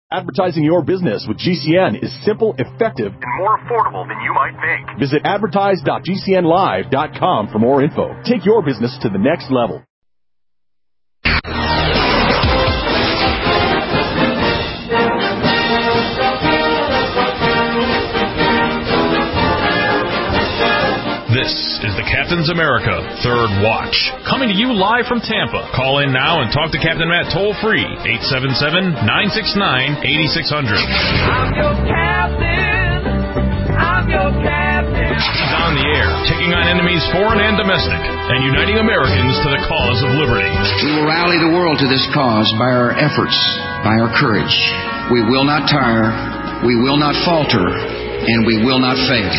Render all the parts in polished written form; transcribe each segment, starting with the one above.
Advertising your business with GCN is simple, effective, and more affordable than you might think. Visit advertise.gcnlive.com for more info. Take your business to the next level. This is the Captain's America Third Watch, coming to you live from Tampa. Call in now and talk to Captain Matt toll-free, 877-969-8600. I'm your captain. I'm your captain. He's on the air, taking on enemies foreign and domestic, and uniting Americans to the cause of liberty. We will rally the world to this cause by our efforts, by our courage. We will not tire, we will not falter, and we will not fail.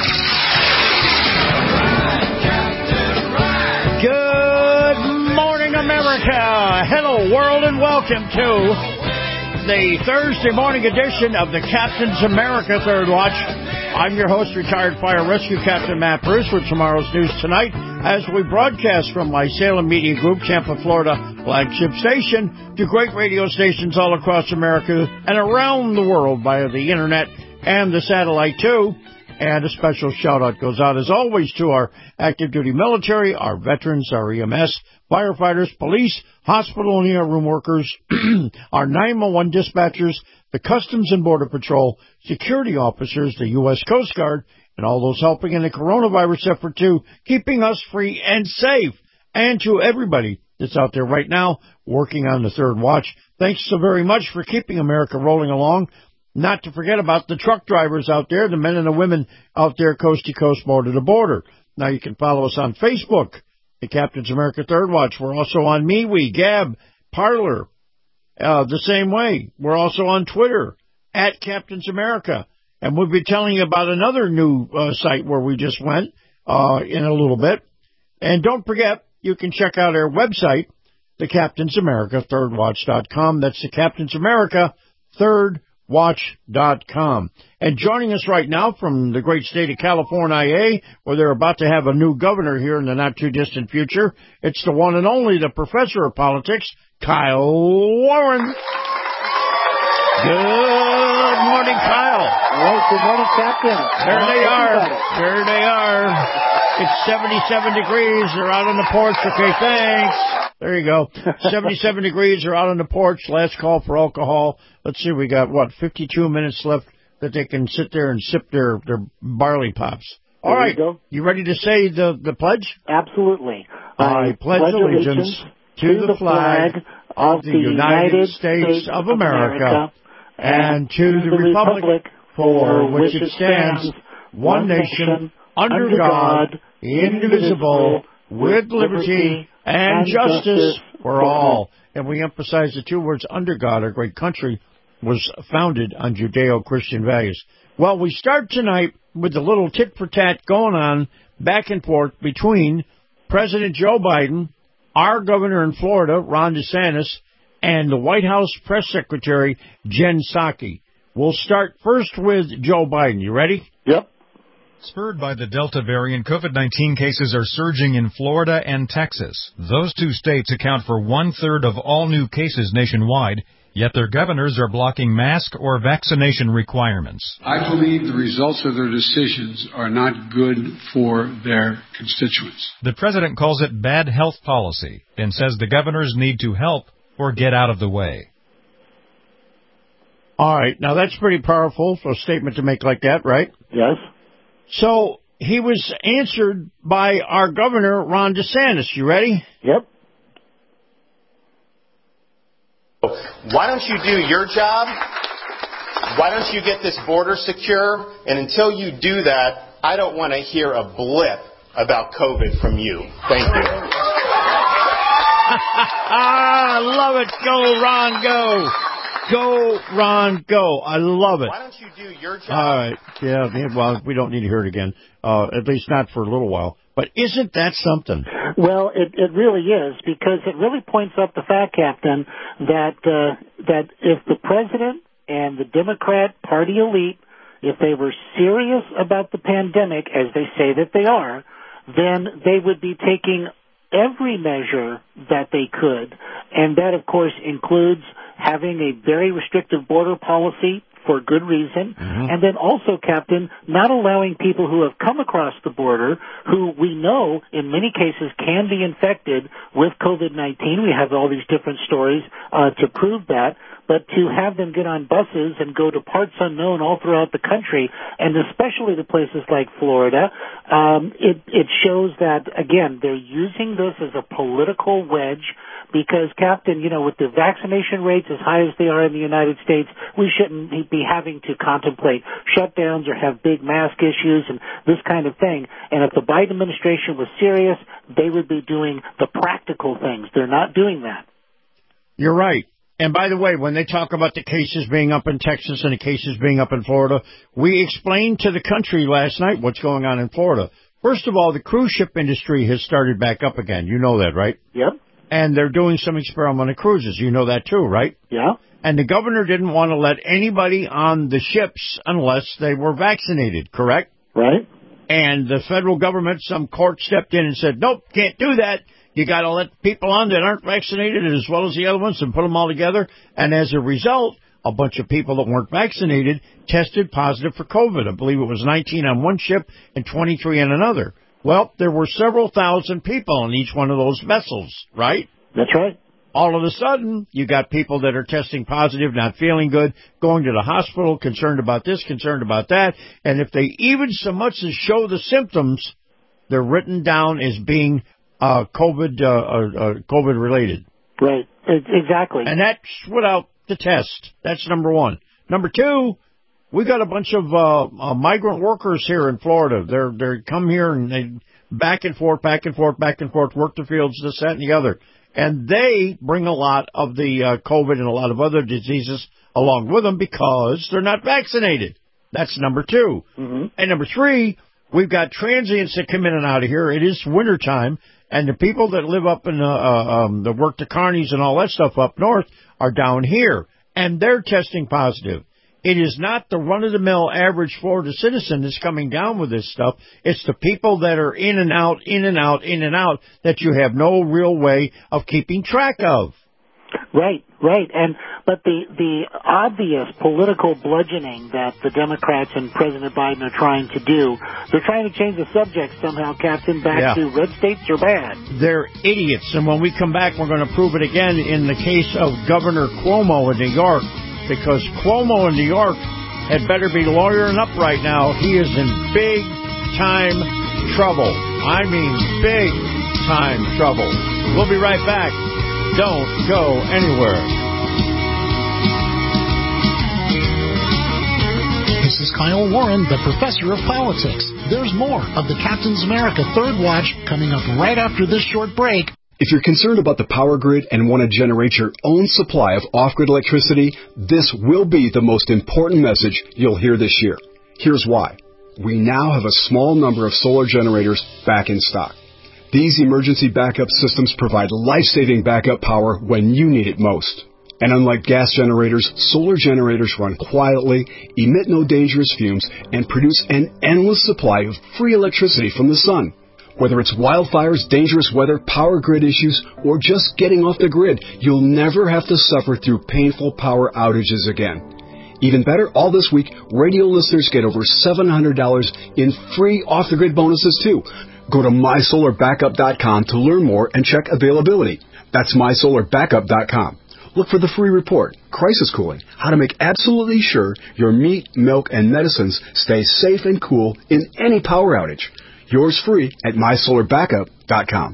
Good morning, America. Hello, world, and welcome to the Thursday morning edition of the Captain's America Third Watch. I'm your host, retired Fire Rescue Captain Matt Bruce, with tomorrow's news tonight as we broadcast from my Salem Media Group, Tampa, Florida flagship station, to great radio stations all across America and around the world via the internet and the satellite, too. And a special shout-out goes out, as always, to our active-duty military, our veterans, our EMS, firefighters, police, hospital and ER room workers, our 911 dispatchers, the Customs and Border Patrol, security officers, the U.S. Coast Guard, and all those helping in the coronavirus effort, too, keeping us free and safe. And to everybody that's out there right now working on the Third Watch, thanks so very much for keeping America rolling along. Not to forget about the truck drivers out there, the men and the women out there coast to coast, border to border. Now you can follow us on Facebook, the Captain's America Third Watch. We're also on MeWe, Gab, Parler, the same way. We're also on Twitter, at Captain's America. And we'll be telling you about another new site where we just went in a little bit. And don't forget, you can check out our website, the Captain's America ThirdWatch.com. That's the Captain's America Watch.com. And joining us right now from the great state of California, where they're about to have a new governor here in the not-too-distant future, it's the one and only, the professor of politics, Kyle Warren. Good morning, Kyle. All right, good morning, Captain. There they are. There they are. It's 77 degrees. They're out on the porch. Okay, thanks. There you go. 77 degrees. They're out on the porch. Last call for alcohol. Let's see, we got, 52 minutes left that they can sit there and sip their barley pops. All right. You ready to say the pledge? Absolutely. I pledge allegiance to the flag of the United States of America and to the republic for which it stands, one nation, under God, indivisible, with liberty and justice for all. And we emphasize the two words, under God. Our great country was founded on Judeo-Christian values. Well, we start tonight with a little tit-for-tat going on back and forth between President Joe Biden, our governor in Florida, Ron DeSantis, and the White House press secretary, Jen Psaki. We'll start first with Joe Biden. You ready? Yep. Spurred by the Delta variant, COVID-19 cases are surging in Florida and Texas. Those two states account for 1/3 of all new cases nationwide, yet their governors are blocking mask or vaccination requirements. I believe the results of their decisions are not good for their constituents. The president calls it bad health policy and says the governors need to help or get out of the way. All right. Now, that's pretty powerful for a statement to make like that, right? Yes. So he was answered by our governor, Ron DeSantis. You ready? Yep. Why don't you do your job? Why don't you get this border secure? And until you do that, I don't want to hear a blip about COVID from you. Thank you. I love it. Go, Ron, go. Go, Ron, go. I love it. Why don't you do your job? All right. Yeah, well, we don't need to hear it again, at least not for a little while. But isn't that something? Well, it really is, because it really points up the fact, Captain, that if the president and the Democrat Party elite, if they were serious about the pandemic, as they say that they are, then they would be taking every measure that they could, and that, of course, includes having a very restrictive border policy for good reason, and then also, Captain, not allowing people who have come across the border, who we know in many cases can be infected with COVID-19. We have all these different stories to prove that, but to have them get on buses and go to parts unknown all throughout the country, and especially to places like Florida, it shows that, again, they're using this as a political wedge because, Captain, you know, with the vaccination rates as high as they are in the United States, we shouldn't be having to contemplate shutdowns or have big mask issues and this kind of thing. And if the Biden administration was serious, they would be doing the practical things. They're not doing that. You're right. And by the way, when they talk about the cases being up in Texas and the cases being up in Florida, we explained to the country last night what's going on in Florida. First of all, the cruise ship industry has started back up again. You know that, right? Yep. And they're doing some experimental cruises. You know that too, right? Yeah. And the governor didn't want to let anybody on the ships unless they were vaccinated, correct? Right. And the federal government, some court stepped in and said, nope, can't do that. You got to let people on that aren't vaccinated as well as the other ones and put them all together. And as a result, a bunch of people that weren't vaccinated tested positive for COVID. I believe it was 19 on one ship and 23 on another. Well, there were several thousand people on each one of those vessels, right? That's right. All of a sudden, you got people that are testing positive, not feeling good, going to the hospital, concerned about this, concerned about that. And if they even so much as show the symptoms, they're written down as being COVID related. Right. Exactly. And that's without the test. That's number one. Number two, we got a bunch of migrant workers here in Florida. They come here and they back and forth, work the fields, this, that, and the other. And they bring a lot of the COVID and a lot of other diseases along with them because they're not vaccinated. That's number two. And number three, we've got transients that come in and out of here. It is wintertime, and the people that live up in that work the carnies and all that stuff up north are down here, and they're testing positive. It is not the run-of-the-mill average Florida citizen that's coming down with this stuff. It's the people that are in and out that you have no real way of keeping track of. Right. But the obvious political bludgeoning that the Democrats and President Biden are trying to do, they're trying to change the subject somehow, Captain, back to red states are bad. They're idiots. And when we come back, we're going to prove it again in the case of Governor Cuomo in New York, because Cuomo in New York had better be lawyering up right now. He is in big-time trouble. I mean big-time trouble. We'll be right back. Don't go anywhere. This is Kyle Warren, the professor of politics. There's more of the Captain's America Third Watch coming up right after this short break. If you're concerned about the power grid and want to generate your own supply of off-grid electricity, this will be the most important message you'll hear this year. Here's why. We now have a small number of solar generators back in stock. These emergency backup systems provide life-saving backup power when you need it most. And unlike gas generators, solar generators run quietly, emit no dangerous fumes, and produce an endless supply of free electricity from the sun. Whether it's wildfires, dangerous weather, power grid issues, or just getting off the grid, you'll never have to suffer through painful power outages again. Even better, all this week, radio listeners get over $700 in free off-the-grid bonuses, too. Go to MySolarBackup.com to learn more and check availability. That's MySolarBackup.com. Look for the free report, Crisis Cooling, how to make absolutely sure your meat, milk, and medicines stay safe and cool in any power outage. Yours free at MySolarBackup.com.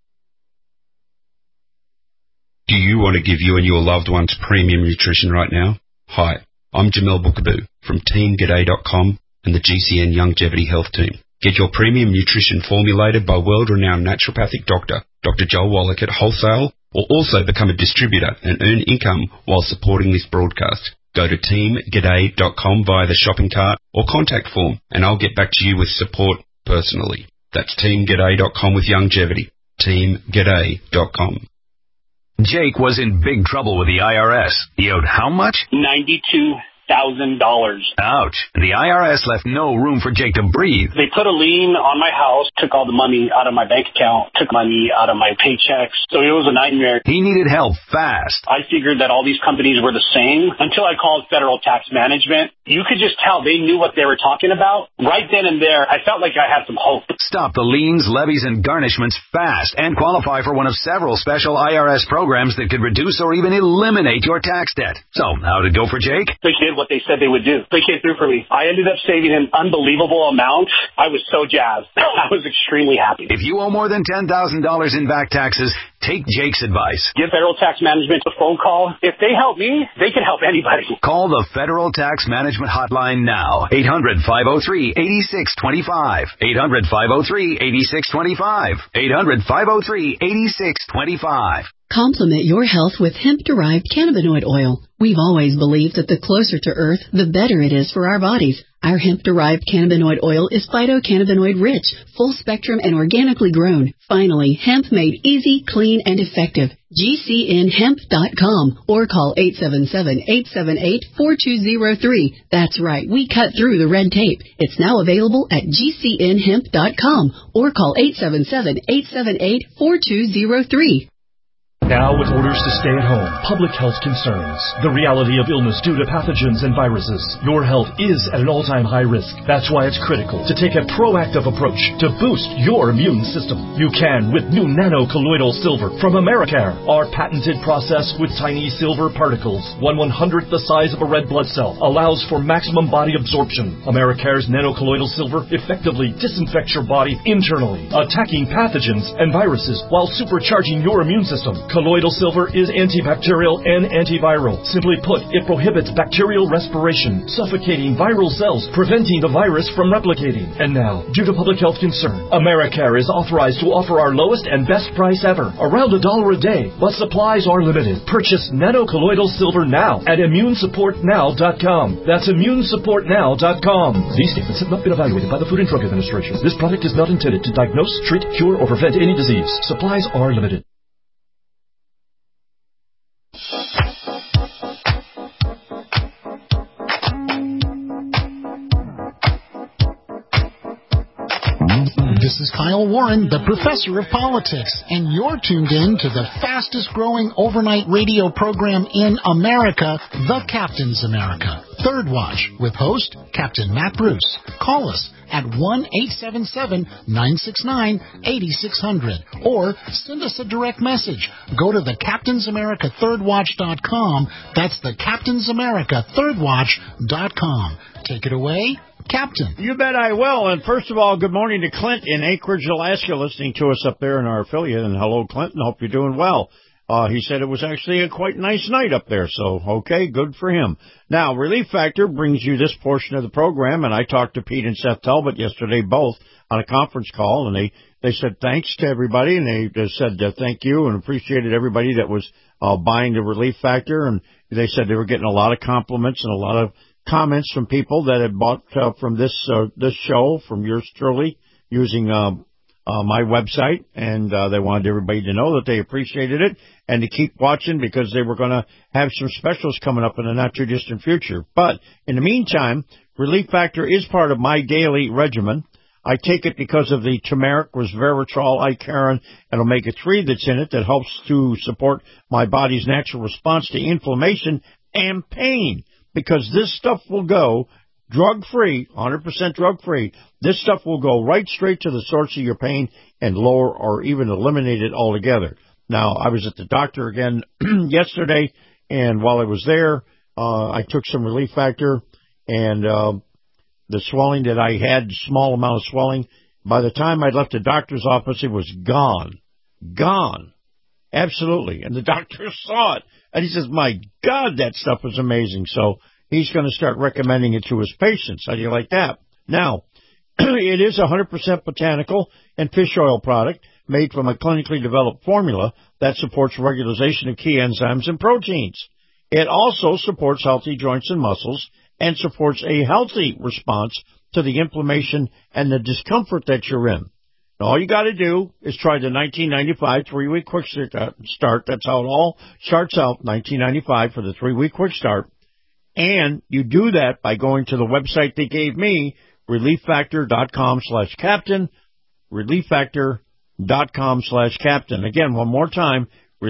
Do you want to give you and your loved ones premium nutrition right now? Hi, I'm Jamel Bookaboo from TeamGaday.com and the GCN Longevity Health Team. Get your premium nutrition formulated by world-renowned naturopathic doctor, Dr. Joel Wallach at Wholesale, or also become a distributor and earn income while supporting this broadcast. Go to TeamGaday.com via the shopping cart or contact form, and I'll get back to you with support personally. That's TeamGaday.com with longevity. TeamGaday.com. Jake was in big trouble with the IRS. He owed how much? $92,000. Ouch. The IRS left no room for Jake to breathe. They put a lien on my house, took all the money out of my bank account, took money out of my paychecks. So it was a nightmare. He needed help fast. I figured that all these companies were the same until I called Federal Tax Management. You could just tell they knew what they were talking about. Right then and there, I felt like I had some hope. Stop the liens, levies, and garnishments fast and qualify for one of several special IRS programs that could reduce or even eliminate your tax debt. So, how did it go for Jake? They did what they said they would do. They came through for me. I ended up saving an unbelievable amount. I was so jazzed. I was extremely happy. If you owe more than $10,000 in back taxes, take Jake's advice. Give Federal Tax Management a phone call. If they help me, they can help anybody. Call the Federal Tax Management Hotline now. 800-503-8625. 800-503-8625. 800-503-8625. Complement your health with hemp-derived cannabinoid oil. We've always believed that the closer to Earth, the better it is for our bodies. Our hemp-derived cannabinoid oil is phytocannabinoid-rich, full-spectrum, and organically grown. Finally, hemp made easy, clean, and effective. GCNhemp.com or call 877-878-4203. That's right, we cut through the red tape. It's now available at GCNhemp.com or call 877-878-4203. Now with orders to stay at home, public health concerns, the reality of illness due to pathogens and viruses, your health is at an all-time high risk. That's why it's critical to take a proactive approach to boost your immune system. You can with new nano-colloidal silver from Americare. Our patented process with tiny silver particles, 1/100th the size of a red blood cell, allows for maximum body absorption. Americare's nano-colloidal silver effectively disinfects your body internally, attacking pathogens and viruses while supercharging your immune system. Colloidal silver is antibacterial and antiviral. Simply put, it prohibits bacterial respiration, suffocating viral cells, preventing the virus from replicating. And now, due to public health concern, Americare is authorized to offer our lowest and best price ever, around $1 a day, but supplies are limited. Purchase nano-colloidal silver now at immunesupportnow.com. That's immunesupportnow.com. These statements have not been evaluated by the Food and Drug Administration. This product is not intended to diagnose, treat, cure, or prevent any disease. Supplies are limited. This is Kyle Warren, the professor of politics, and you're tuned in to the fastest growing overnight radio program in America, The Captain's America. Third Watch with host Captain Matt Bruce. Call us at 1-877-969-8600 or send us a direct message. Go to thecaptainsamericathirdwatch.com. That's thecaptainsamericathirdwatch.com. Take it away, Captain. You bet I will. And first of all, good morning to Clint in Anchorage, Alaska, listening to us up there in our affiliate. And hello, Clinton. Hope you're doing well. He said it was actually a quite nice night up there. So, okay, good for him. Now, Relief Factor brings you this portion of the program. And I talked to Pete and Seth Talbot yesterday, both on a conference call. And they said thanks to everybody. And they said thank you and appreciated everybody that was buying the Relief Factor. And they said they were getting a lot of compliments and a lot of comments from people that had bought from this show, from yours truly, using my website, and they wanted everybody to know that they appreciated it and to keep watching because they were going to have some specials coming up in the not-too-distant future. But in the meantime, Relief Factor is part of my daily regimen. I take it because of the turmeric, resveratrol, Icariin, and omega-3 that's in it that helps to support my body's natural response to inflammation and pain. Because this stuff will go drug-free, 100% drug-free. This stuff will go right straight to the source of your pain and lower or even eliminate it altogether. Now, I was at the doctor again yesterday, and while I was there, I took some Relief Factor, and the swelling that I had, small amount of swelling, by the time I left the doctor's office, it was gone. Gone. Absolutely. And the doctor saw it. And he says, my God, that stuff is amazing. So he's going to start recommending it to his patients. How do you like that? Now, it is 100% botanical and fish oil product made from a clinically developed formula that supports regularization of key enzymes and proteins. It also supports healthy joints and muscles and supports a healthy response to the inflammation and the discomfort that you're in. All you got to do is try the 1995 3-week quick start. That's how it all starts out, 1995 for the 3-week quick start. And you do that by going to the website they gave me, relieffactor.com/captain, relieffactor.com/captain. Again, one more time,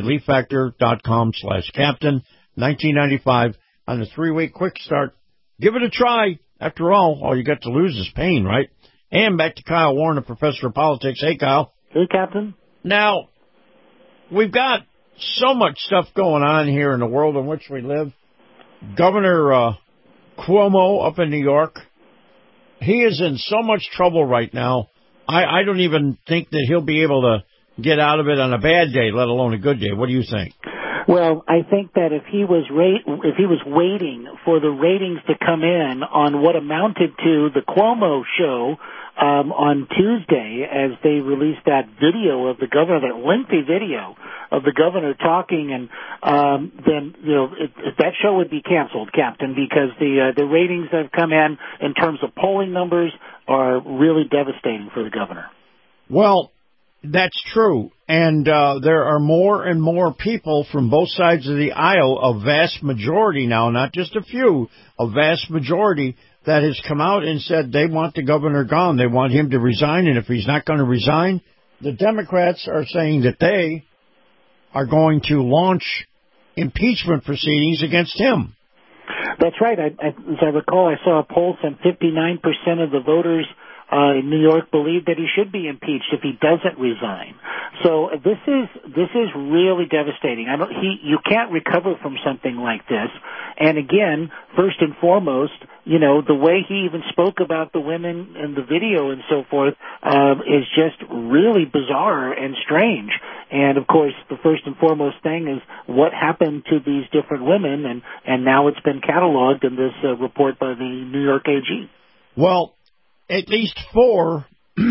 relieffactor.com/captain, $19.95 on the 3-week quick start. Give it a try. After all you got to lose is pain, right? And back to Kyle Warren, a professor of politics. Hey, Kyle. Hey, Captain. Now, we've got so much stuff going on here in the world in which we live. Governor Cuomo up in New York, he is in so much trouble right now. I don't even think that he'll be able to get out of it on a bad day, let alone a good day. What do you think? Well, I think that if he was waiting for the ratings to come in on what amounted to the Cuomo show on Tuesday, as they released that video of the governor, that lengthy video of the governor talking, and then that show would be canceled, Captain, because the ratings that have come in terms of polling numbers are really devastating for the governor. Well, that's true, and there are more and more people from both sides of the aisle, a vast majority now, not just a few, a vast majority that has come out and said they want the governor gone. They want him to resign, and if he's not going to resign, the Democrats are saying that they are going to launch impeachment proceedings against him. That's right. As I recall, I saw a poll saying 59% of the voters in New York believe that he should be impeached if he doesn't resign. So this is really devastating. You can't recover from something like this. And again, first and foremost, the way he even spoke about the women in the video and so forth is just really bizarre and strange. And of course, the first and foremost thing is what happened to these different women, and now it's been cataloged in this report by the New York AG. Well, at least 4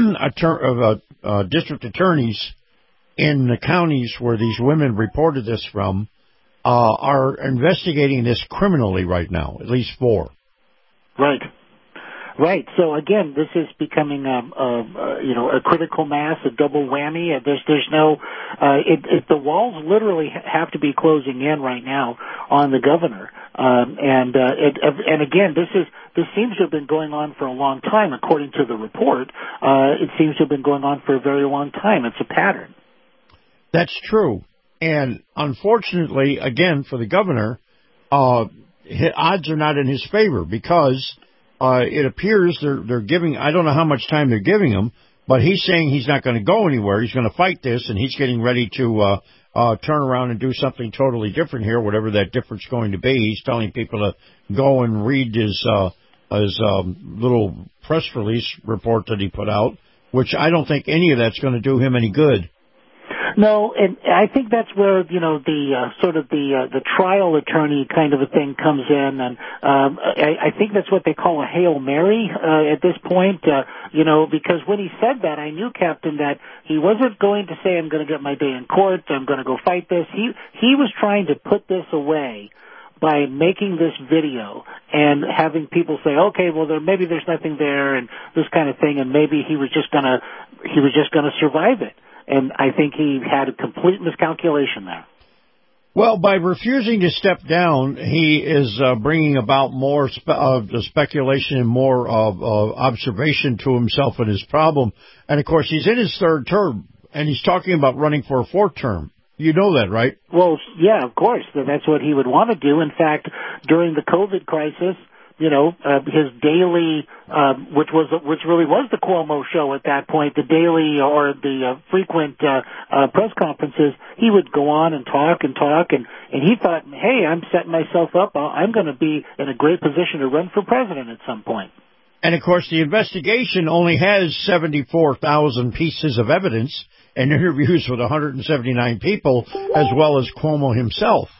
district attorneys in the counties where these women reported this from are investigating this criminally right now, at least 4. Right. So again, this is becoming a critical mass, a double whammy. There's no the walls literally have to be closing in right now on the governor. And again, this seems to have been going on for a long time, according to the report. It seems to have been going on for a very long time. It's a pattern. That's true. And unfortunately, again, for the governor, odds are not in his favor because it appears they're giving, I don't know how much time they're giving him, but he's saying he's not going to go anywhere. He's going to fight this, and he's getting ready to turn around and do something totally different here, whatever that difference is going to be. He's telling people to go and read his little press release report that he put out, which I don't think any of that's going to do him any good. No, and I think that's where the trial attorney kind of a thing comes in, and I think that's what they call a Hail Mary at this point. Because when he said that, I knew, Captain, that he wasn't going to say, "I'm going to get my day in court, I'm going to go fight this." He was trying to put this away by making this video and having people say, "Okay, well, maybe there's nothing there," and this kind of thing, and maybe he was just gonna survive it. And I think he had a complete miscalculation there. Well, by refusing to step down, he is bringing about more speculation and more observation to himself and his problem. And, of course, he's in his 3rd term, and he's talking about running for a 4th term. You know that, right? Well, yeah, of course. That's what he would want to do. In fact, during the COVID crisis, his daily, which really was the Cuomo show at that point, the daily or the frequent press conferences, he would go on and talk, and he thought, hey, I'm setting myself up. I'm going to be in a great position to run for president at some point. And, of course, the investigation only has 74,000 pieces of evidence and interviews with 179 people, as well as Cuomo himself.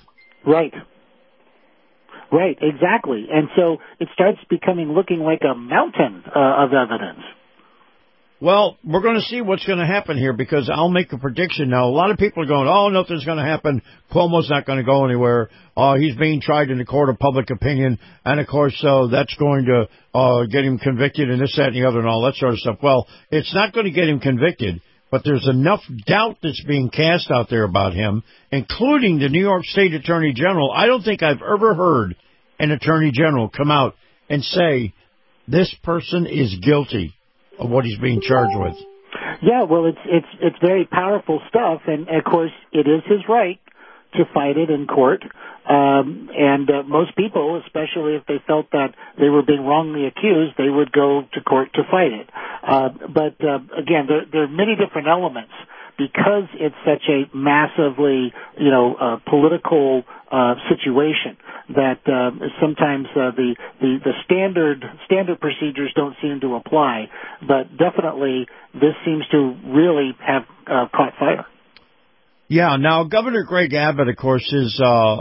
Right, exactly. And so it starts looking like a mountain of evidence. Well, we're going to see what's going to happen here, because I'll make a prediction now. A lot of people are going, oh, nothing's going to happen. Cuomo's not going to go anywhere. He's being tried in the court of public opinion. And, of course, that's going to get him convicted and this, that, and the other and all that sort of stuff. Well, it's not going to get him convicted, but there's enough doubt that's being cast out there about him, including the New York State Attorney General. I don't think I've ever heard an attorney general come out and say, this person is guilty of what he's being charged with. Yeah, well, it's very powerful stuff, and of course, it is his right to fight it in court. And most people, especially if they felt that they were being wrongly accused, they would go to court to fight it. But again, there are many different elements. Because it's such a massively, political situation that sometimes the standard procedures don't seem to apply. But definitely, this seems to really have caught fire. Yeah. Now, Governor Greg Abbott, of course, is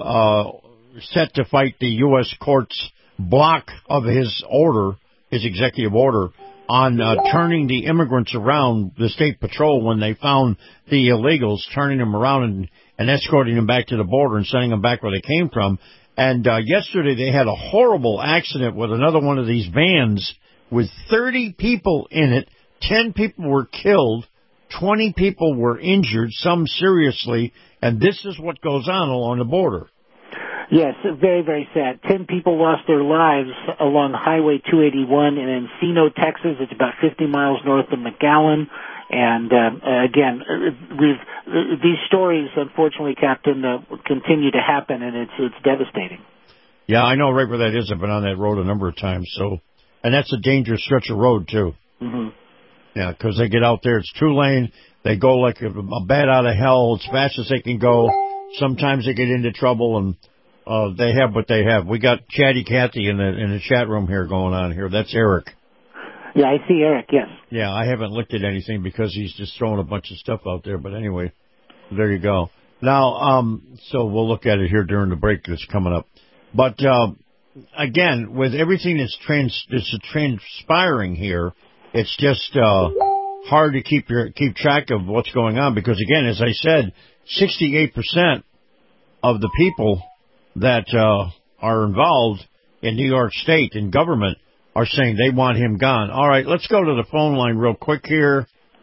set to fight the U.S. court's block of his executive order, on turning the immigrants around, the State Patrol, when they found the illegals, turning them around and escorting them back to the border and sending them back where they came from. And yesterday they had a horrible accident with another one of these vans with 30 people in it. 10 people were killed. 20 people were injured, some seriously. And this is what goes on along the border. Yes, very, very sad. 10 people lost their lives along Highway 281 in Encino, Texas. It's about 50 miles north of McAllen. And again, these stories, unfortunately, Captain, continue to happen, and it's devastating. Yeah, I know right where that is. I've been on that road a number of times. And that's a dangerous stretch of road, too. Mm-hmm. Yeah, because they get out there, it's 2-lane. They go like a bat out of hell as fast as they can go. Sometimes they get into trouble, and they have what they have. We got Chatty Cathy in the chat room here going on here. That's Eric. Yeah, I see Eric, yes. Yeah, I haven't looked at anything because he's just throwing a bunch of stuff out there. But anyway, there you go. Now, so we'll look at it here during the break that's coming up. But, again, with everything that's transpiring here, it's just hard to keep track of what's going on because, again, as I said, 68% of the people that are involved in New York State in government are saying they want him gone. All right, let's go to the phone line real quick here.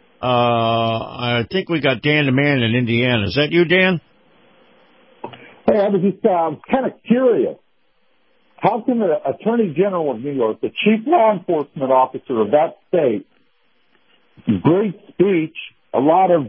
I think we got Dan the Man in Indiana. Is that you, Dan? Hey, I was just kind of curious. How can the Attorney General of New York, the chief law enforcement officer of that state, great speech, a lot of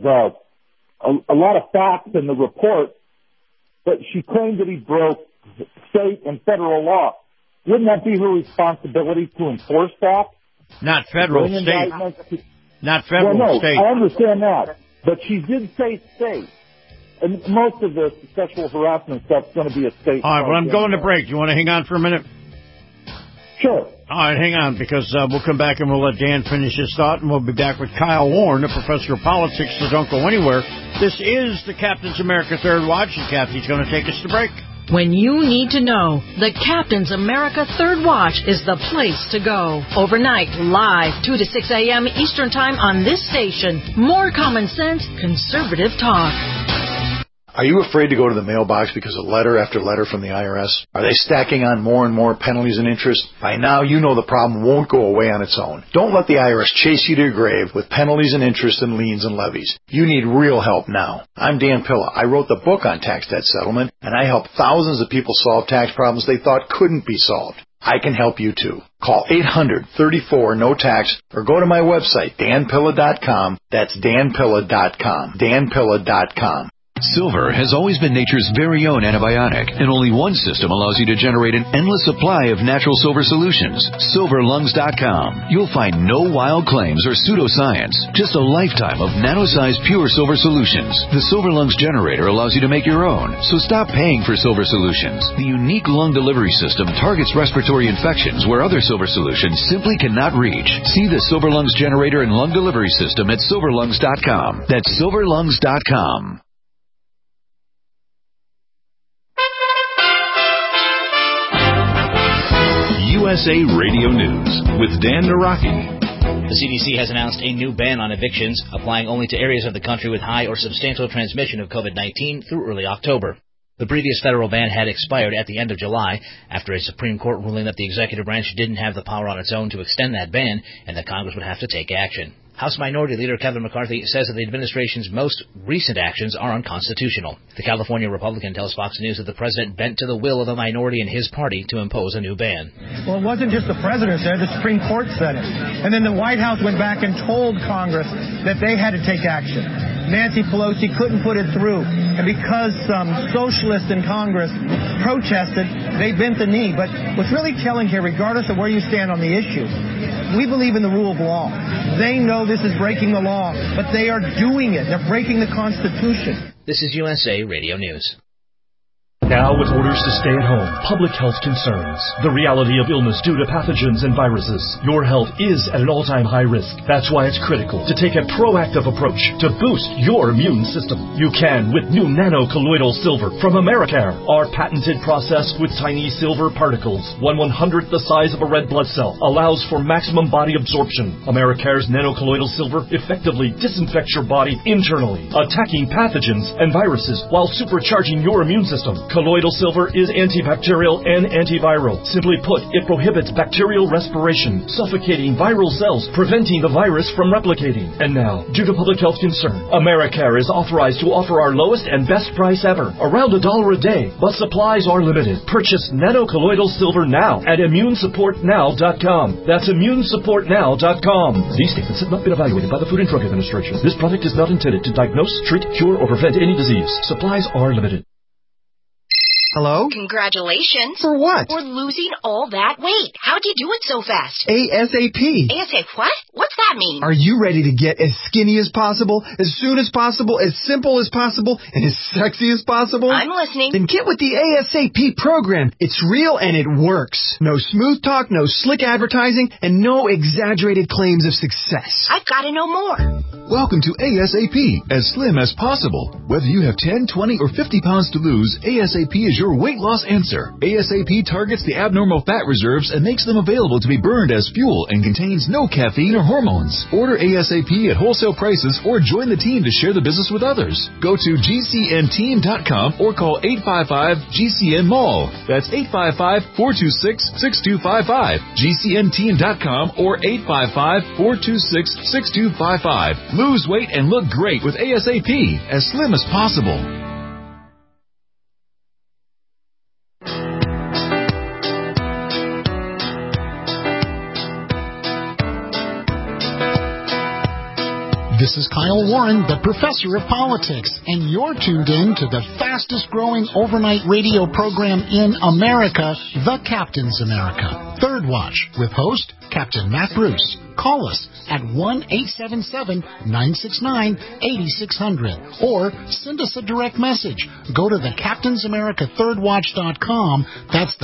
facts in the report, but she claimed that he broke state and federal law. Wouldn't that be her responsibility to enforce that? Not federal, state. Not federal, well, no, state. I understand that, but she did say state. And most of the sexual harassment stuff is going to be a state. All right, well, I'm going to break. You want to hang on for a minute? Sure. All right, hang on, because we'll come back and we'll let Dan finish his thought, and we'll be back with Kyle Warren, the professor of politics, so don't go anywhere. This is the Captain's America Third Watch, and Kathy's going to take us to break. When you need to know, the Captain's America Third Watch is the place to go. Overnight, live, 2 to 6 a.m. Eastern Time on this station. More common sense, conservative talk. Are you afraid to go to the mailbox because of letter after letter from the IRS? Are they stacking on more and more penalties and interest? By now, you know the problem won't go away on its own. Don't let the IRS chase you to your grave with penalties and interest and liens and levies. You need real help now. I'm Dan Pilla. I wrote the book on tax debt settlement, and I help thousands of people solve tax problems they thought couldn't be solved. I can help you too. Call 800-34-NO-TAX or go to my website, danpilla.com. That's danpilla.com. danpilla.com. Silver has always been nature's very own antibiotic, and only one system allows you to generate an endless supply of natural silver solutions. SilverLungs.com. You'll find no wild claims or pseudoscience, just a lifetime of nano-sized pure silver solutions. The Silver Lungs generator allows you to make your own, so stop paying for silver solutions. The unique lung delivery system targets respiratory infections where other silver solutions simply cannot reach. See the Silver Lungs generator and lung delivery system at SilverLungs.com. That's SilverLungs.com. USA Radio News with Dan Naraki. The CDC has announced a new ban on evictions, applying only to areas of the country with high or substantial transmission of COVID-19 through early October. The previous federal ban had expired at the end of July after a Supreme Court ruling that the executive branch didn't have the power on its own to extend that ban and that Congress would have to take action. House Minority Leader Kevin McCarthy says that the administration's most recent actions are unconstitutional. The California Republican tells Fox News that the president bent to the will of a minority in his party to impose a new ban. Well, it wasn't just the president said it, the Supreme Court said it. And then the White House went back and told Congress that they had to take action. Nancy Pelosi couldn't put it through. And because some socialists in Congress protested, they bent the knee. But what's really telling here, regardless of where you stand on the issue, we believe in the rule of law. They know this is breaking the law, but they are doing it. They're breaking the Constitution. This is USA Radio News. Now with orders to stay at home, public health concerns, the reality of illness due to pathogens and viruses. Your health is at an all-time high risk. That's why it's critical to take a proactive approach to boost your immune system. You can with new nano-colloidal silver from Americare. Our patented process with tiny silver particles, 1/100th the size of a red blood cell, allows for maximum body absorption. Americare's nano-colloidal silver effectively disinfects your body internally, attacking pathogens and viruses while supercharging your immune system. Colloidal silver is antibacterial and antiviral. Simply put, it prohibits bacterial respiration, suffocating viral cells, preventing the virus from replicating. And now, due to public health concern, Americare is authorized to offer our lowest and best price ever, around $1 a day, but supplies are limited. Purchase nano-colloidal silver now at ImmuneSupportNow.com. That's ImmuneSupportNow.com. These statements have not been evaluated by the Food and Drug Administration. This product is not intended to diagnose, treat, cure, or prevent any disease. Supplies are limited. Hello? Congratulations. For what? For losing all that weight. How'd you do it so fast? ASAP. ASAP what? What's that mean? Are you ready to get as skinny as possible, as soon as possible, as simple as possible, and as sexy as possible? I'm listening. Then get with the ASAP program. It's real and it works. No smooth talk, no slick advertising, and no exaggerated claims of success. I've got to know more. Welcome to ASAP, as slim as possible. Whether you have 10, 20, or 50 pounds to lose, ASAP is your weight loss answer. ASAP targets the abnormal fat reserves and makes them available to be burned as fuel and contains no caffeine or hormones. Order ASAP at wholesale prices or join the team to share the business with others. Go to GCNteam.com or call 855-GCN-MALL. That's 855-426-6255. GCNteam.com or 855-426-6255. Lose weight and look great with ASAP, as slim as possible. This is Kyle Warren, the professor of politics, and you're tuned in to the fastest growing overnight radio program in America, The Captain's America. Third Watch with host Captain Matt Bruce. Call us at 1-877-969-8600 or send us a direct message. Go to thecaptainsamerica3rdwatch.com. That's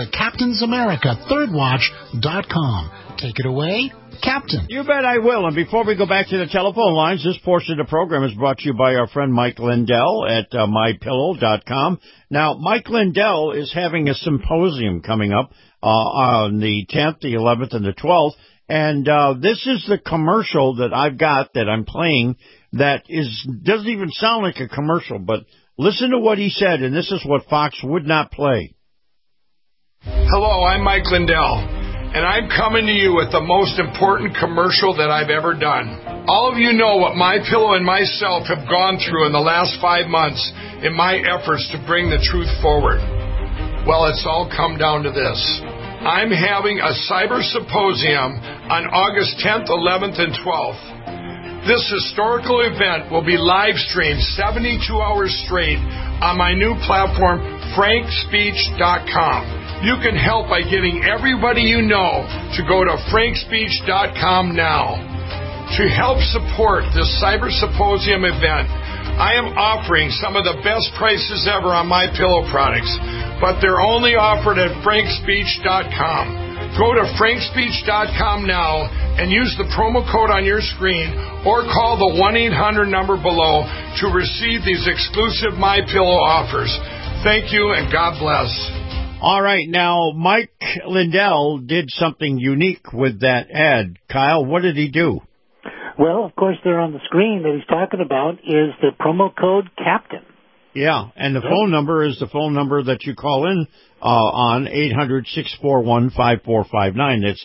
thecaptainsamerica3rdwatch.com. Take it away, Captain. You bet I will. And before we go back to the telephone lines, this portion of the program is brought to you by our friend Mike Lindell at MyPillow.com. Now, Mike Lindell is having a symposium coming up on the 10th, the 11th, and the 12th. And this is the commercial that I've got that I'm playing that doesn't even sound like a commercial, but listen to what he said, and this is what Fox would not play. Hello, I'm Mike Lindell, and I'm coming to you with the most important commercial that I've ever done. All of you know what MyPillow and myself have gone through in the last 5 months in my efforts to bring the truth forward. Well, it's all come down to this. I'm having a cyber symposium on August 10th, 11th, and 12th. This historical event will be live streamed 72 hours straight on my new platform, frankspeech.com. You can help by getting everybody you know to go to frankspeech.com now. To help support this cyber symposium event, I am offering some of the best prices ever on MyPillow products, but they're only offered at frankspeech.com. Go to frankspeech.com now and use the promo code on your screen or call the 1-800 number below to receive these exclusive MyPillow offers. Thank you and God bless. All right, now Mike Lindell did something unique with that ad. Kyle, what did he do? Well, of course, there on the screen that he's talking about is the promo code CAPTAIN. Yeah, and the phone number is the phone number that you call in on 800-641-5459. That's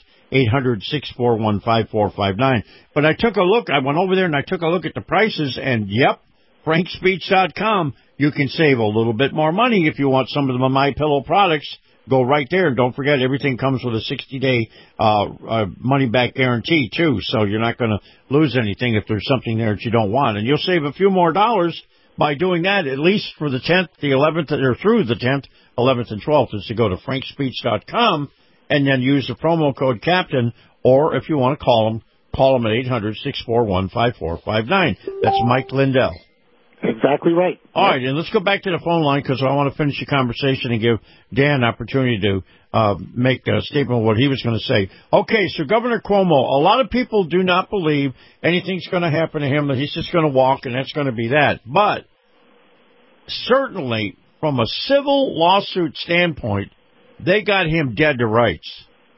800-641-5459. But I took a look. I went over there and I took a look at the prices, and yep, frankspeech.com. You can save a little bit more money if you want some of the MyPillow products. Go right there, and don't forget, everything comes with a 60-day money-back guarantee, too, so you're not going to lose anything if there's something there that you don't want. And you'll save a few more dollars by doing that, at least for the 10th, the 11th, or through the 10th, 11th, and 12th, is to go to frankspeech.com and then use the promo code CAPTAIN, or if you want to call them at 800-641-5459. That's Mike Lindell. Exactly right. All right, and let's go back to the phone line because I want to finish the conversation and give Dan an opportunity to make a statement of what he was going to say. Okay, so Governor Cuomo, a lot of people do not believe anything's going to happen to him, that he's just going to walk and that's going to be that. But certainly, from a civil lawsuit standpoint, they got him dead to rights.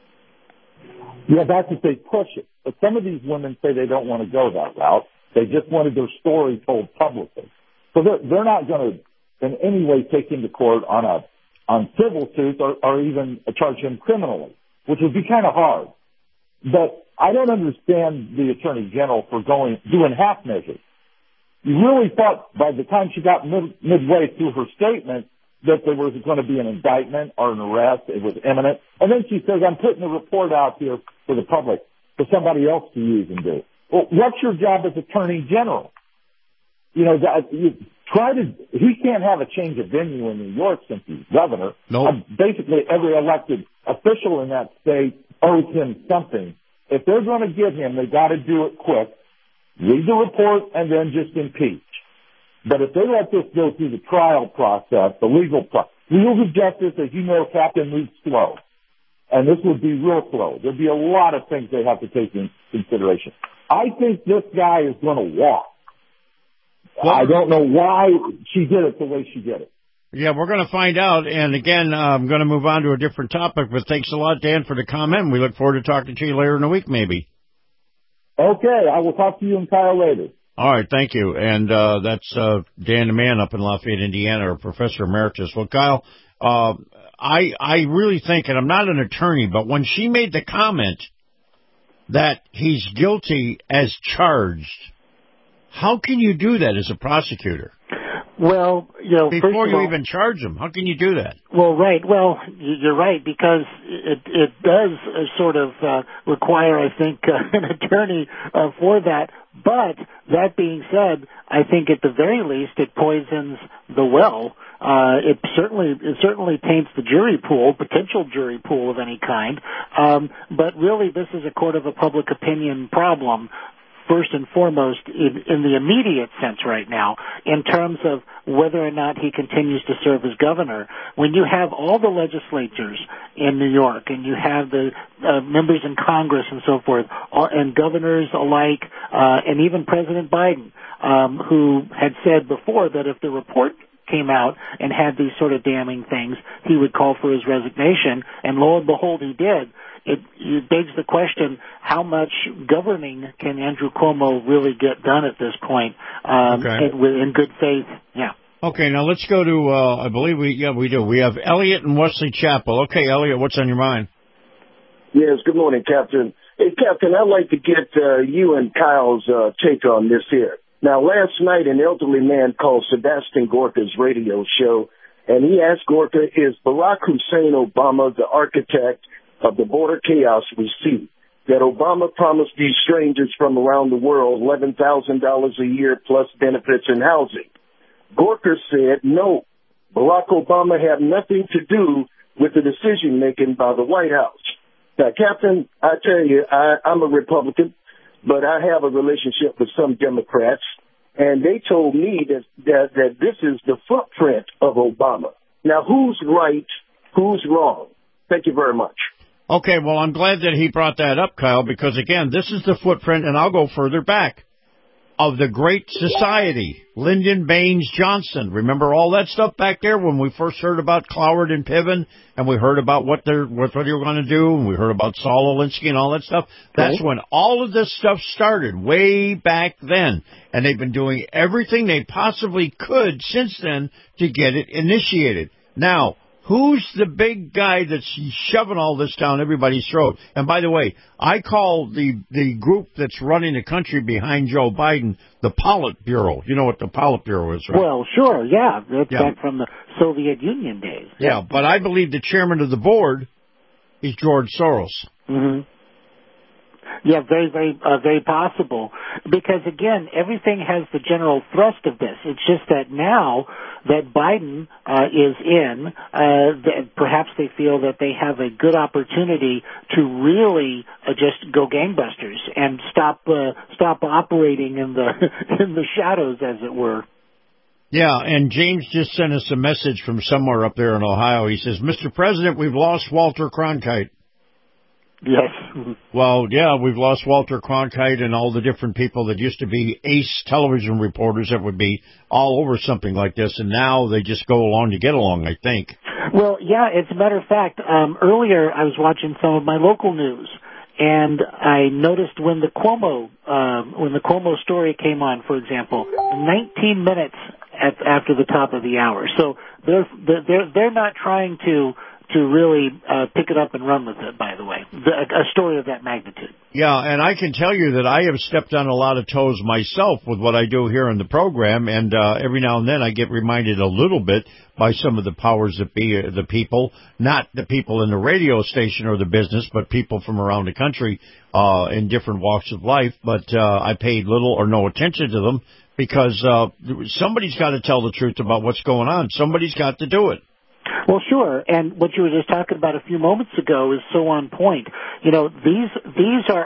Yeah, that's if they push it. But some of these women say they don't want to go that route. They just wanted their story told publicly. So they're not going to in any way take him to court on civil suits or even charge him criminally, which would be kind of hard. But I don't understand the Attorney General for doing half measures. You really thought by the time she got midway through her statement that there was going to be an indictment or an arrest. It was imminent. And then she says, I'm putting a report out here for the public for somebody else to use and do. Well, what's your job as Attorney General? You know, he can't have a change of venue in New York since he's governor. Nope. Basically, every elected official in that state owes him something. If they're going to give him, they got to do it quick, read the report, and then just impeach. But if they let this go through the trial process, the legal process, wheels of justice, as you know, Captain, moves slow. And this would be real slow. There'd be a lot of things they have to take into consideration. I think this guy is going to walk. Well, I don't know why she did it the way she did it. Yeah, we're going to find out. And again, I'm going to move on to a different topic, but thanks a lot, Dan, for the comment. We look forward to talking to you later in the week, maybe. Okay, I will talk to you and Kyle later. All right, thank you. And that's Dan the Man up in Lafayette, Indiana, or Professor Emeritus. Well, Kyle, I really think, and I'm not an attorney, but when she made the comment that he's guilty as charged, how can you do that as a prosecutor? Well, you know, before you even charge him, how can you do that? Well, right. Well, you're right, because it does sort of require, I think, an attorney for that. But that being said, I think at the very least it poisons the well. It certainly taints the jury pool, potential jury pool of any kind. But really, this is a court of a public opinion problem, first and foremost, in the immediate sense right now, in terms of whether or not he continues to serve as governor. When you have all the legislatures in New York, and you have the members in Congress and so forth, and governors alike, and even President Biden, who had said before that if the report came out and had these sort of damning things, he would call for his resignation, and lo and behold, he did. It begs the question, how much governing can Andrew Cuomo really get done at this point in good faith? Yeah. Okay, now let's go to, I believe we do. We have Elliot and Wesley Chapel. Okay, Elliot, what's on your mind? Yes, good morning, Captain. Hey, Captain, I'd like to get you and Kyle's take on this here. Now, last night, an elderly man called Sebastian Gorka's radio show, and he asked Gorka, is Barack Hussein Obama the architect of the border chaos we see, that Obama promised these strangers from around the world $11,000 a year plus benefits and housing? Gorka said, no, Barack Obama had nothing to do with the decision-making by the White House. Now, Captain, I tell you, I'm a Republican, but I have a relationship with some Democrats, and they told me that this is the footprint of Obama. Now, who's right? Who's wrong? Thank you very much. Okay, well, I'm glad that he brought that up, Kyle, because, again, this is the footprint, and I'll go further back. of the Great Society, Lyndon Baines Johnson. Remember all that stuff back there when we first heard about Cloward and Piven, and we heard about what they were going to do, and we heard about Saul Alinsky and all that stuff? That's when all of this stuff started, way back then. And they've been doing everything they possibly could since then to get it initiated. Now, who's the big guy that's shoving all this down everybody's throat? And by the way, I call the group that's running the country behind Joe Biden the Politburo. You know what the Politburo is, right? Well, sure, yeah. That's back from the Soviet Union days. Yeah, but I believe the chairman of the board is George Soros. Mm-hmm. Yeah, very possible. Because, again, everything has the general thrust of this. It's just that now that Biden is in, perhaps they feel that they have a good opportunity to really just go gangbusters and stop operating in the shadows, as it were. Yeah, and James just sent us a message from somewhere up there in Ohio. He says, Mr. President, we've lost Walter Cronkite. Yes. Well, yeah, we've lost Walter Cronkite and all the different people that used to be ace television reporters that would be all over something like this, and now they just go along to get along, I think. Well, yeah, as a matter of fact, earlier I was watching some of my local news, and I noticed when the Cuomo story came on, for example, 19 minutes after the top of the hour. So they're not trying to really pick it up and run with it, by the way, a story of that magnitude. Yeah, and I can tell you that I have stepped on a lot of toes myself with what I do here in the program, and every now and then I get reminded a little bit by some of the powers that be, the people, not the people in the radio station or the business, but people from around the country in different walks of life, but I paid little or no attention to them because somebody's got to tell the truth about what's going on. Somebody's got to do it. Well, sure, and what you were just talking about a few moments ago is so on point. You know, these are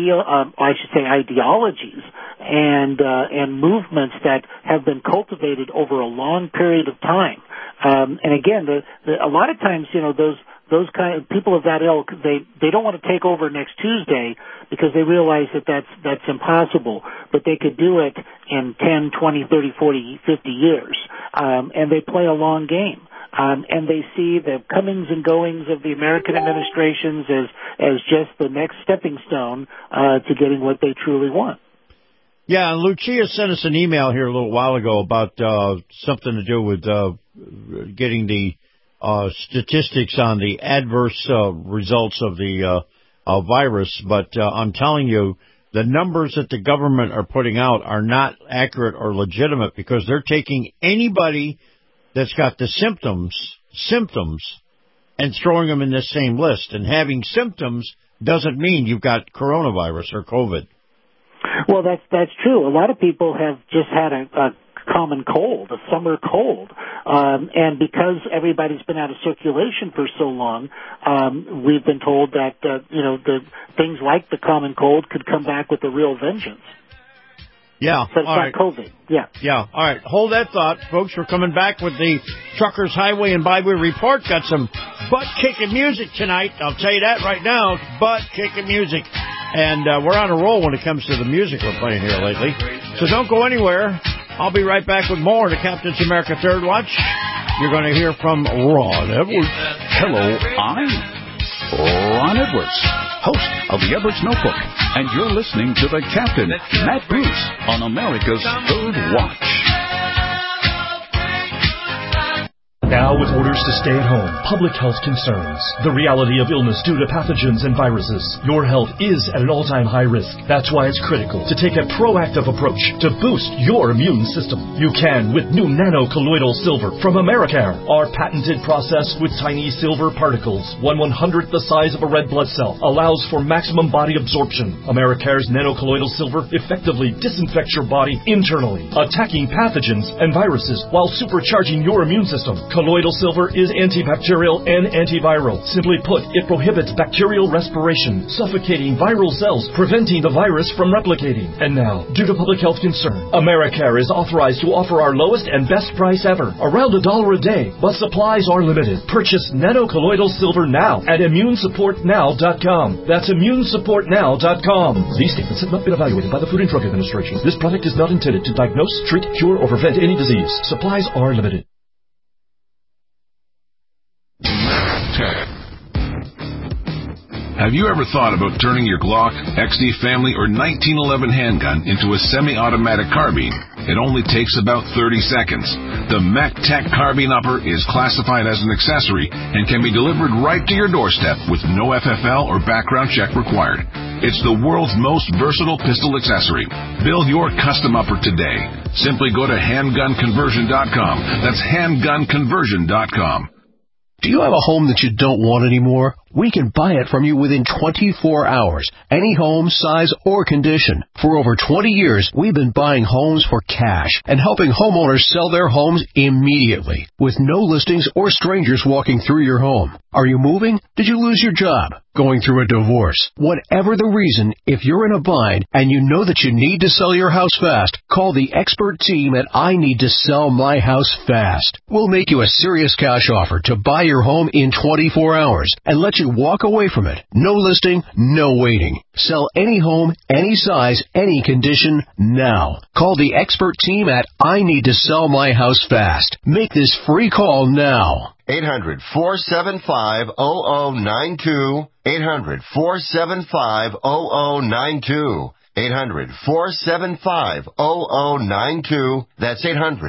ideologies and movements that have been cultivated over a long period of time. And again, a lot of times, you know, those kind of people of that ilk, they don't want to take over next Tuesday because they realize that that's impossible, but they could do it in 10, 20, 30, 40, 50 years. And they play a long game. And they see the comings and goings of the American administrations as just the next stepping stone to getting what they truly want. Yeah, and Lucia sent us an email here a little while ago about something to do with getting the statistics on the adverse results of the virus. But I'm telling you, the numbers that the government are putting out are not accurate or legitimate because they're taking anybody that's got the symptoms, and throwing them in this same list. And having symptoms doesn't mean you've got coronavirus or COVID. Well, that's true. A lot of people have just had a common cold, a summer cold. And because everybody's been out of circulation for so long, we've been told that, the things like the common cold could come back with a real vengeance. Yeah. So it's not COVID. Yeah. Yeah. All right. Hold that thought, folks. We're coming back with the Truckers Highway and Byway Report. Got some butt-kicking music tonight. I'll tell you that right now. Butt-kicking music. And we're on a roll when it comes to the music we're playing here lately. So don't go anywhere. I'll be right back with more to Captain's America Third Watch. You're going to hear from Ron Edwards. Hello, I'm Ron Edwards, host of the Edwards Notebook, and you're listening to the Captain, Matt Bruce, on America's Third Watch. Now with orders to stay at home, public health concerns, the reality of illness due to pathogens and viruses, your health is at an all-time high risk. That's why it's critical to take a proactive approach to boost your immune system. You can with new nano-colloidal silver from Americare. Our patented process with tiny silver particles, 1/100th the size of a red blood cell, allows for maximum body absorption. Americare's nano-colloidal silver effectively disinfects your body internally, attacking pathogens and viruses while supercharging your immune system. Colloidal silver is antibacterial and antiviral. Simply put, it prohibits bacterial respiration, suffocating viral cells, preventing the virus from replicating. And now, due to public health concern, Americare is authorized to offer our lowest and best price ever, around $1 a day, but supplies are limited. Purchase nanocolloidal silver now at immunesupportnow.com. That's immunesupportnow.com. These statements have not been evaluated by the Food and Drug Administration. This product is not intended to diagnose, treat, cure, or prevent any disease. Supplies are limited. Have you ever thought about turning your Glock, XD Family, or 1911 handgun into a semi-automatic carbine? It only takes about 30 seconds. The MacTech Carbine Upper is classified as an accessory and can be delivered right to your doorstep with no FFL or background check required. It's the world's most versatile pistol accessory. Build your custom upper today. Simply go to handgunconversion.com. That's handgunconversion.com. Do you have a home that you don't want anymore? We can buy it from you within 24 hours. Any home, size, or condition. For over 20 years, we've been buying homes for cash and helping homeowners sell their homes immediately with no listings or strangers walking through your home. Are you moving? Did you lose your job? Going through a divorce? Whatever the reason, if you're in a bind and you know that you need to sell your house fast, call the expert team at I Need to Sell My House Fast. We'll make you a serious cash offer to buy your home in 24 hours and let you walk away from it. No listing, no waiting. Sell any home, any size, any condition, now. Call the expert team at I Need to Sell My House Fast. Make this free call now. 800-475-0092. 800-475-0092. 800-475-0092. That's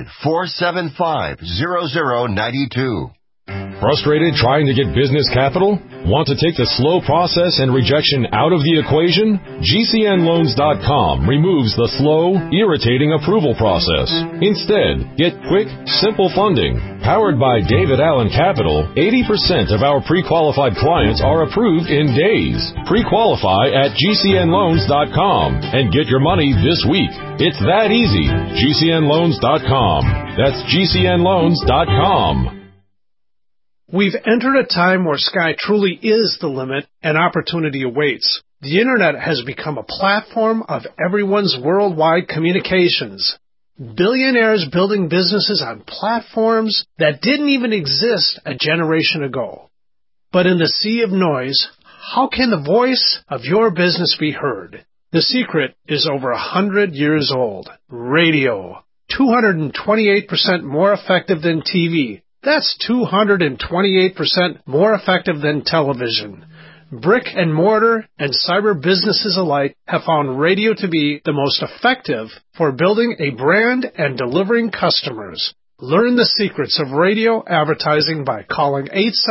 800-475-0092. Frustrated trying to get business capital? Want to take the slow process and rejection out of the equation? GCNloans.com removes the slow, irritating approval process. Instead, get quick, simple funding. Powered by David Allen Capital, 80% of our pre-qualified clients are approved in days. Pre-qualify at GCNloans.com and get your money this week. It's that easy. GCNloans.com. That's GCNloans.com. We've entered a time where sky truly is the limit and opportunity awaits. The Internet has become a platform of everyone's worldwide communications. Billionaires building businesses on platforms that didn't even exist a generation ago. But in the sea of noise, how can the voice of your business be heard? The secret is over 100 years old. Radio. 228% more effective than TV. That's 228% more effective than television. Brick and mortar and cyber businesses alike have found radio to be the most effective for building a brand and delivering customers. Learn the secrets of radio advertising by calling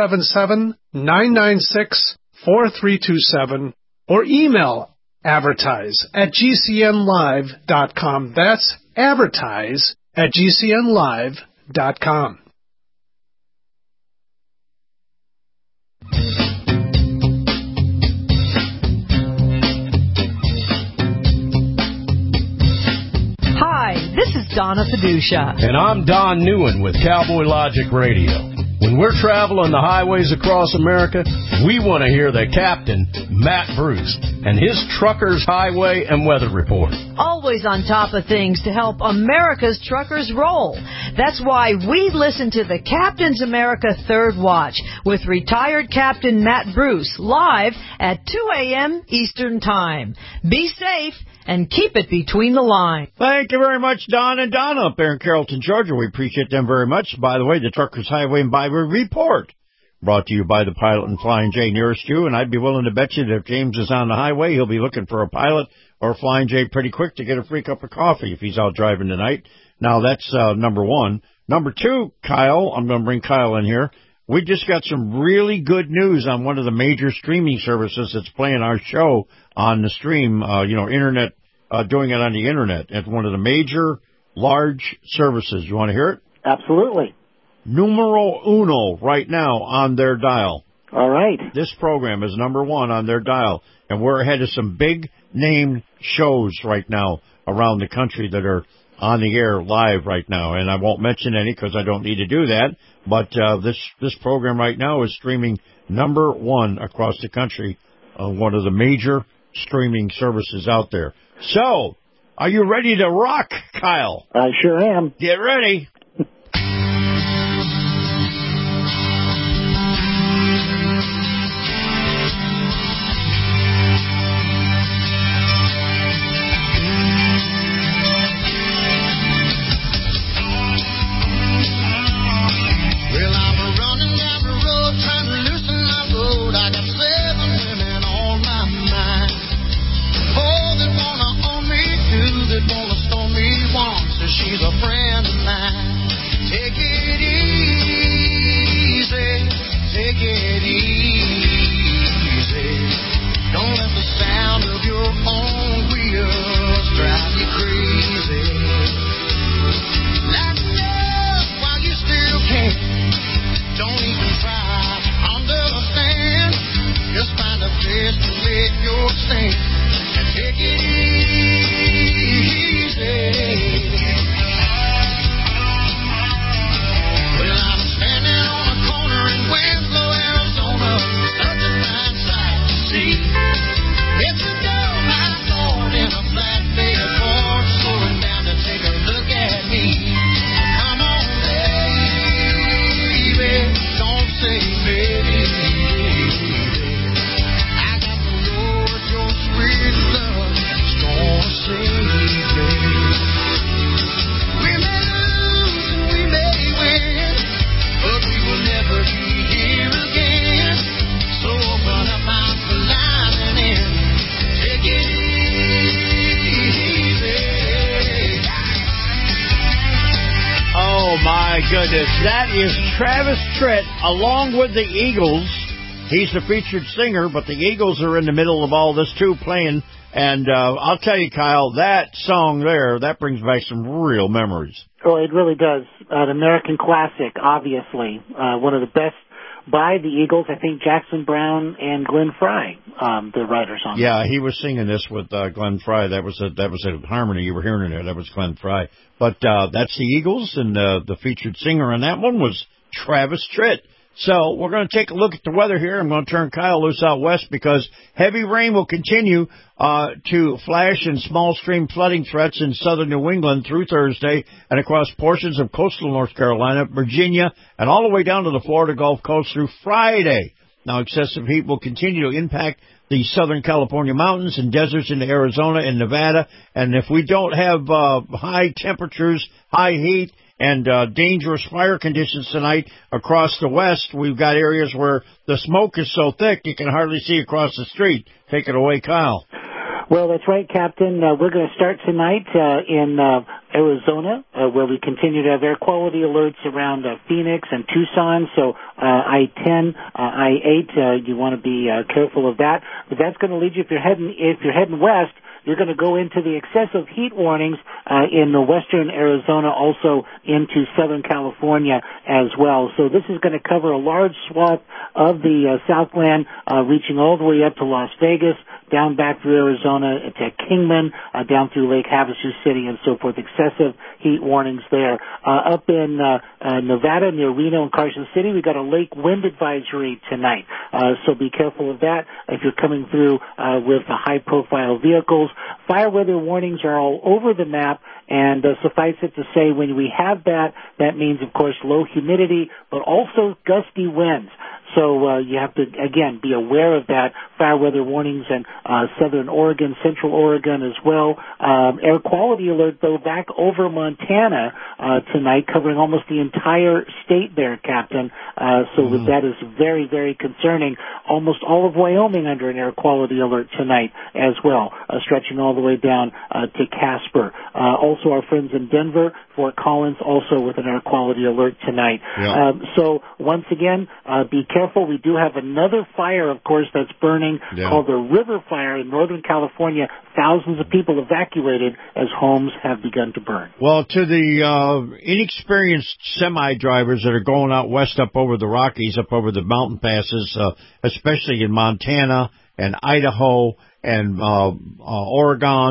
877-996-4327 or email advertise@gcnlive.com. That's advertise@gcnlive.com. Hi, this is Donna Fiducia. And I'm Don Newen with Cowboy Logic Radio. When we're traveling the highways across America, we want to hear the captain, Matt Bruce, and his Truckers Highway and Weather Report. Always on top of things to help America's truckers roll. That's why we listen to the Captain's America Third Watch with retired Captain Matt Bruce live at 2 a.m. Eastern Time. Be safe and keep it between the lines. Thank you very much, Don and Donna up there in Carrollton, Georgia. We appreciate them very much. By the way, the Truckers Highway and Byway Report brought to you by the Pilot and Flying J nearest you, and I'd be willing to bet you that if James is on the highway, he'll be looking for a Pilot or Flying J pretty quick to get a free cup of coffee if he's out driving tonight. Now, that's number one. Number two, Kyle, I'm going to bring Kyle in here. We just got some really good news on one of the major streaming services that's playing our show on the stream, internet, doing it on the internet at one of the major large services. You want to hear it? Absolutely. Numero uno right now on their dial. All right. This program is number one on their dial, and we're ahead of some big name shows right now around the country that are on the air live right now, and I won't mention any because I don't need to do that. But this program right now is streaming #1 across the country on one of the major streaming services out there. So, are you ready to rock, Kyle? I sure am. Get ready. She's a friend of mine. Take it easy, take it easy. Don't let the sound of your own wheels drive you crazy. Lighten up while you still can. Don't even try to understand. Just find a place to make your stand and take it easy. My goodness, that is Travis Tritt along with the Eagles. He's the featured singer, but the Eagles are in the middle of all this too, playing. And I'll tell you, Kyle, that song there, that brings back some real memories. Oh, it really does. An American classic, obviously. One of the best by the Eagles. I think Jackson Browne and Glenn Frey, the writers on. Yeah, he was singing this with Glenn Frey. That was a harmony you were hearing there. That was Glenn Frey. But that's the Eagles, and the featured singer on that one was Travis Tritt. So we're going to take a look at the weather here. I'm going to turn Kyle loose out west because heavy rain will continue to flash and small stream flooding threats in southern New England through Thursday and across portions of coastal North Carolina, Virginia, and all the way down to the Florida Gulf Coast through Friday. Now, excessive heat will continue to impact the Southern California mountains and deserts into Arizona and Nevada. And if we don't have high temperatures, high heat, and dangerous fire conditions tonight across the west, we've got areas where the smoke is so thick you can hardly see across the street. Take it away, Kyle. Well, that's right, Captain. We're going to start tonight in Arizona, where we continue to have air quality alerts around Phoenix and Tucson. So I-10, I-8, you want to be careful of that. But that's going to lead you, if you're heading west, you're going to go into the excessive heat warnings in western Arizona, also into Southern California as well. So this is going to cover a large swath of the Southland, reaching all the way up to Las Vegas, down back through Arizona to Kingman, down through Lake Havasu City and so forth. Excessive heat warnings there. Up in Nevada near Reno and Carson City, we got a lake wind advisory tonight. So be careful of that if you're coming through with high-profile vehicles. Fire weather warnings are all over the map, and suffice it to say, when we have that, that means, of course, low humidity, but also gusty winds. So you have to, again, be aware of that. Fire weather warnings in southern Oregon, central Oregon as well. Air quality alert, though, back over Montana tonight, covering almost the entire state there, Captain. That is very, very concerning. Almost all of Wyoming under an air quality alert tonight as well, stretching all the way down to Casper. Also our friends in Denver, Fort Collins, also with an air quality alert tonight. Yeah. So once again, be careful. We do have another fire, of course, that's burning called the River Fire in Northern California. Thousands of people evacuated as homes have begun to burn. Well, to the inexperienced semi-drivers that are going out west up over the Rockies, up over the mountain passes, especially in Montana and Idaho and Oregon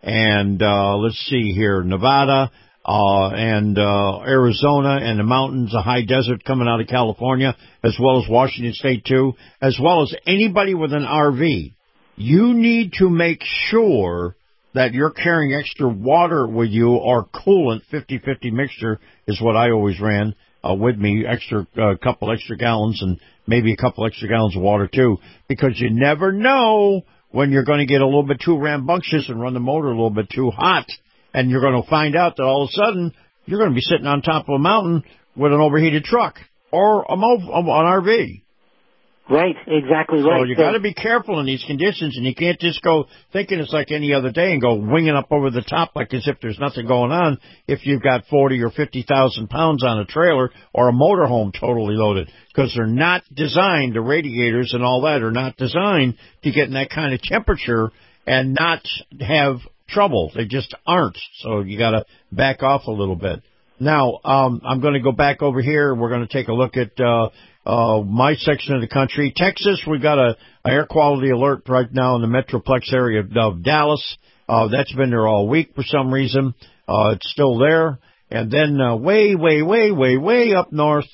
and let's see here, Nevada, and Arizona, and the mountains, the high desert coming out of California, as well as Washington State too, as well as anybody with an RV. You need to make sure that you're carrying extra water with you or coolant. 50-50 mixture is what I always ran with me, couple extra gallons and maybe a couple extra gallons of water too, because you never know when you're going to get a little bit too rambunctious and run the motor a little bit too hot, and you're going to find out that all of a sudden you're going to be sitting on top of a mountain with an overheated truck or an RV. Right, exactly right. So you got to be careful in these conditions, and you can't just go thinking it's like any other day and go winging up over the top like as if there's nothing going on if you've got 40 or 50,000 pounds on a trailer or a motorhome totally loaded, because they're not designed, the radiators and all that are not designed to get in that kind of temperature and not have trouble. They just aren't. So you got to back off a little bit. Now, I'm going to go back over here. We're going to take a look at my section of the country. Texas, we've got a air quality alert right now in the Metroplex area of Dallas. That's been there all week for some reason. It's still there. And then way up north,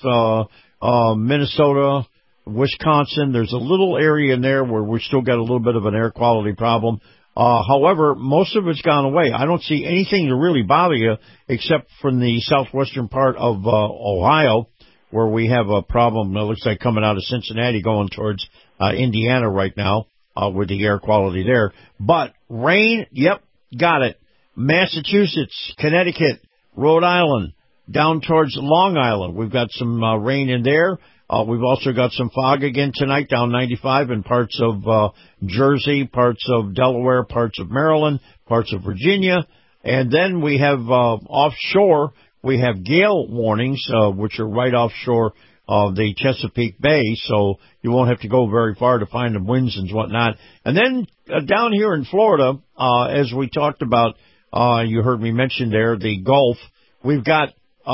Minnesota, Wisconsin, there's a little area in there where we still got a little bit of an air quality problem. However, most of it's gone away. I don't see anything to really bother you except from the southwestern part of Ohio, where we have a problem. It looks like coming out of Cincinnati going towards Indiana right now with the air quality there. But rain, yep, got it. Massachusetts, Connecticut, Rhode Island, down towards Long Island. We've got some rain in there. We've also got some fog again tonight down 95 in parts of Jersey, parts of Delaware, parts of Maryland, parts of Virginia. And then we have offshore, we have gale warnings, which are right offshore of the Chesapeake Bay, so you won't have to go very far to find the winds and whatnot. And then down here in Florida, as we talked about, you heard me mention there, the Gulf, we've got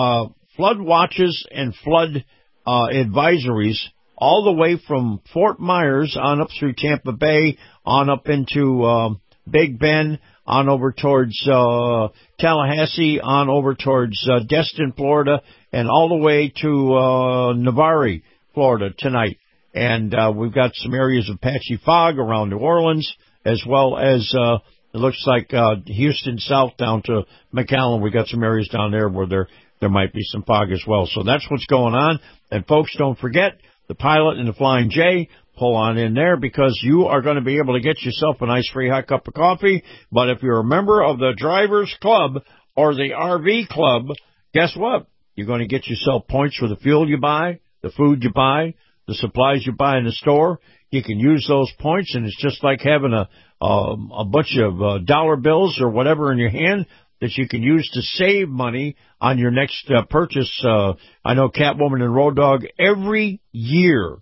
flood watches and flood advisories all the way from Fort Myers on up through Tampa Bay, on up into Big Bend, on over towards Tallahassee, on over towards Destin, Florida, and all the way to Navarre, Florida tonight. And we've got some areas of patchy fog around New Orleans, as well as it looks like Houston south down to McAllen. We've got some areas down there where there might be some fog as well. So that's what's going on. And folks, don't forget the Pilot and the Flying J. Pull on in there because you are going to be able to get yourself a nice free hot cup of coffee. But if you're a member of the Drivers Club or the RV Club, guess what? You're going to get yourself points for the fuel you buy, the food you buy, the supplies you buy in the store. You can use those points, and it's just like having a bunch of dollar bills or whatever in your hand that you can use to save money on your next purchase. I know Catwoman and Road Dogg every year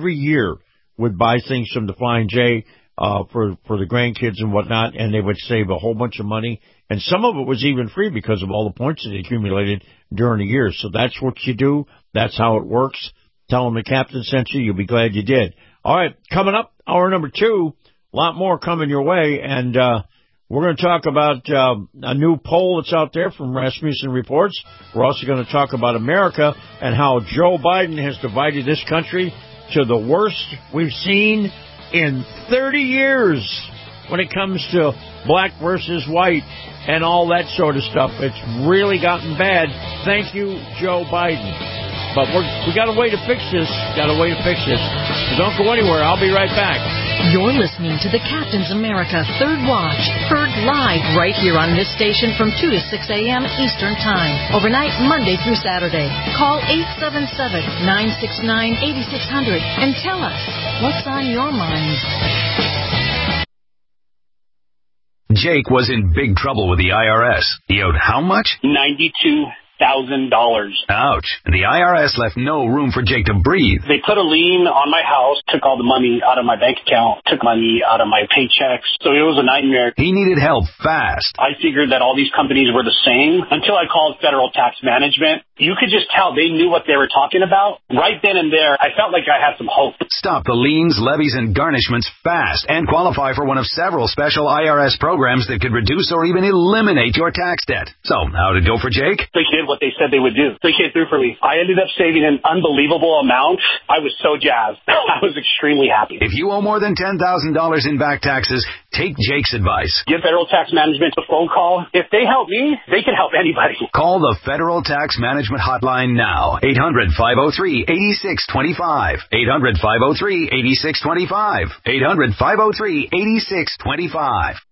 would buy things from the Flying J for the grandkids and whatnot, and they would save a whole bunch of money. And some of it was even free because of all the points that they accumulated during the year. So that's what you do. That's how it works. Tell them the captain sent you. You'll be glad you did. All right, coming up, hour number 2, a lot more coming your way, and we're going to talk about a new poll that's out there from Rasmussen Reports. We're also going to talk about America and how Joe Biden has divided this country to the worst we've seen in 30 years when it comes to black versus white and all that sort of stuff. It's really gotten bad. Thank you, Joe Biden. But we got a way to fix this. So don't go anywhere. I'll be right back. You're listening to the Captain's America Third Watch, heard live right here on this station from 2 to 6 a.m. Eastern Time, overnight Monday through Saturday. Call 877-969-8600 and tell us what's on your mind. Jake was in big trouble with the IRS. He owed how much? $92,000. Ouch. And the IRS left no room for Jake to breathe. They put a lien on my house, took all the money out of my bank account, took money out of my paychecks. So it was a nightmare. He needed help fast. I figured that all these companies were the same until I called Federal Tax Management. you could just tell they knew what they were talking about. Right then and there, I felt like I had some hope. Stop the liens, levies, and garnishments fast and qualify for one of several special IRS programs that could reduce or even eliminate your tax debt. So, how did it go for Jake? They did what they said they would do. They came through for me. I ended up saving an unbelievable amount. I was so jazzed. I was extremely happy. If you owe more than $10,000 in back taxes, take Jake's advice. Give Federal Tax Management a phone call. If they help me, they can help anybody. Call the Federal Tax Management Hotline now. 800-503-8625. 800-503-8625. 800-503-8625.